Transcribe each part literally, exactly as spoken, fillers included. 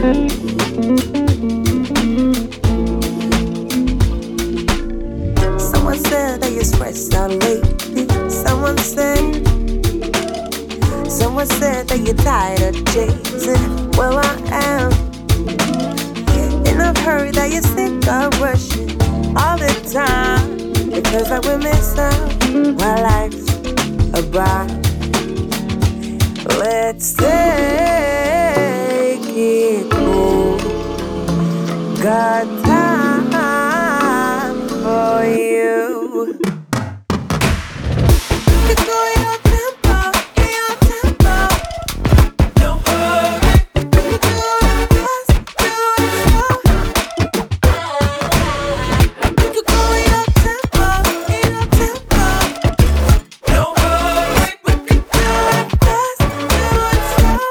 Someone said that you're stressed out lately. Someone said, someone said that you're tired of chasing. Well, I am, and I've heard that you're sick of rushing all the time. Because I will miss out while life's about. Let's take it cool. Got time for you. You go your tempo, your tempo. Don't hurry. You do it fast, do it slow. You could go your tempo, your tempo. Don't hurry. We can do it fast, do it slow.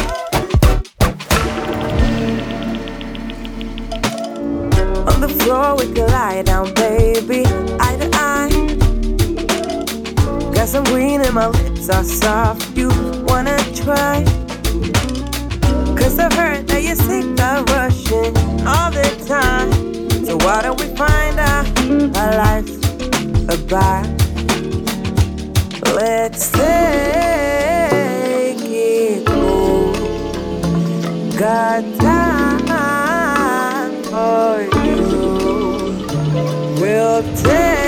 On the floor we can lie down, baby, eye to eye. Got some green and my lips are soft. You wanna try? Cause I've heard that you're sick of rushing all the time. So why don't we find out our life's about? Let's take it cool. Got time for you. We'll take